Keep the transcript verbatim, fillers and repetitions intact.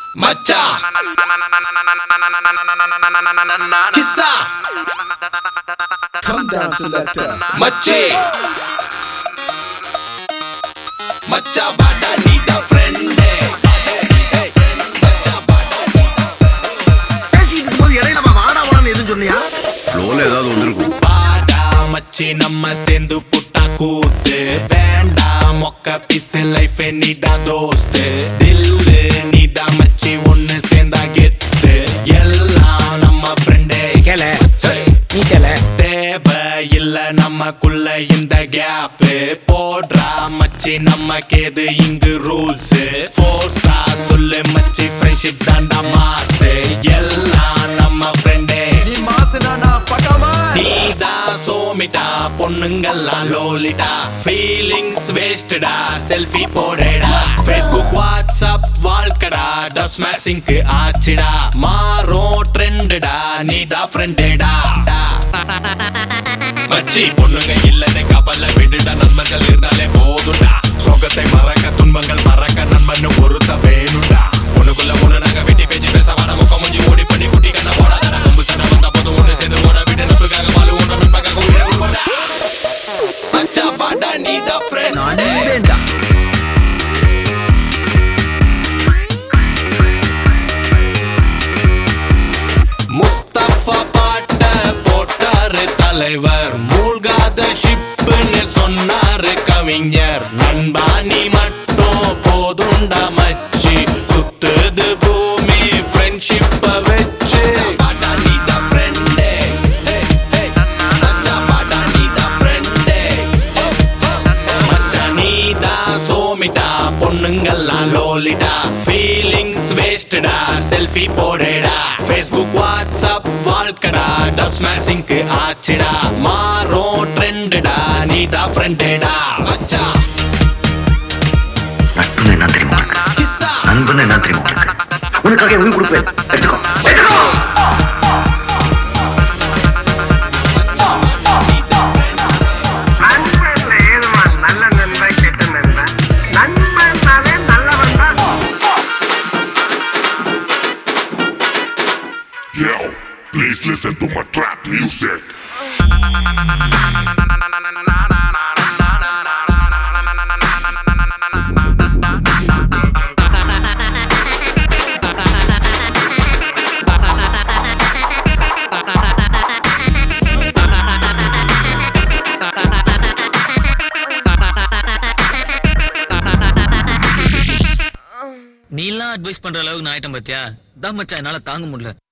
மச்சா கிஸ்ஸா Come down, selector. மச்சி மச்சா வாடா நீ தான் ஃப்ரெண்ட் மச்சா வாடா நீ பேசிட்டு இருக்கும்போது இடையில நம்ம வாடா வாடான்னு எதுவும் சொன்னியா? ஃப்ளோல ஏதாவது வந்திருக்கும். வாடா மச்சி நம்ம சேர்ந்து புட்டா கூத்து வேண்டாம் மொக்க பிசு லைஃப் நீதான் தோஸ்து தில்லு நீதான் மச்சி ஒன்னு சேர்ந்தா கெத்து எல்லாம் நம்ம ஃப்ரெண்டே கேள நீ கேள தேவை இல்ல நமக்குள்ள இந்த கேப் போடுறா மச்சி நமக்கேது இங்கு ரூல்ஸ் ஃபோர்ஸா சொல்லு மச்சி ஃப்ரெண்ட்ஷிப் தாண்டா மாசு எல்லாம் நம்ம ஃப்ரெண்டே நீ மாசுனா நான் பக்காவா? நீதான் சோமிட்டா பொண்ணுங்கெல்லாம் லோலிட்டா ஃபீலிங்ஸ் வேஸ்டடா செல்ஃபி போடடா ஃபேஸ்புக் வாட்ஸ்அப் வாழ்க்கடா டப் ஸ்மாஷிங்க்கு ஆச்சுடா மாறும் ட்ரெண்டடா நீதான் ஃப்ரெண்டடா மச்சி பொண்ணுங்க இல்லன்னு கப்பல்ல விட்டுட்டா நண்பர்கள் இருந்தாலே போதுடா சோகத்தை மறக்க துன்பங்கள் மறக்க நண்பன்னு பொறுத்த வேணுடா ஒண்ணுக்குள்ள ஒண்ணு நாங்க வெட்டி பேச்சு பேச வர முக்கம் முடிஞ்சு ஓடி பண்ணி குட்டி கண்ண போடாத கொம்பு சண்டை வந்த போதும் ஒண்ணு சேர்ந்து ஓட விட்டு நட்புக்காக வாழு ஒண்ணு நண்பக்காக உயிரை விடுவாடா மச்சா வாடா நீதான் ஃப்ரெண்ட் வேண்டா. முஸ்தபா பாட்ட போட்டாரு தலைவர் மூழ்காத ஷிப்னு சொன்னாரு கவிஞர் நண்பா நீ மட்டும் போதுண்டா மச்சி சுத்துது பூமி ஃப்ரெண்ட்ஷிப்ப வச்சு பொண்ணுங்கெல்லாம் லோலிடா ஃபீலிங்ஸ் வேஸ்டடா செல்ஃபி போடடா ஃபேஸ்புக் வாட்ஸ்அப் வாழ்க்கடா டப் ஸ்மாஷிங்க்கு ஆச்சுடா மாறும் ட்ரெண்டடா நீதான் ஃப்ரெண்டடா மச்சா நட்புன்னு என்ன தெரியுமா உனக்கு? கிஸ்ஸா நண்பன்னு என்ன தெரியுமா உனக்கு? உனக்காக உயிர் கொடுப்பேன். எடுத்துக்கோ எடுத்துக்கோ. நண்பன்ல ஏதுமா நல்ல நண்பன் கெட்ட நண்பன்? நண்பன்னாலே நல்லவன் தான். Yo, please listen to my trap music. நீலாம் அட்வைஸ் பண்ற அளவுக்கு நான் ஆயிட்டேன் பாத்தியா? தான் மச்சான் என்னால தாங்க முடியல.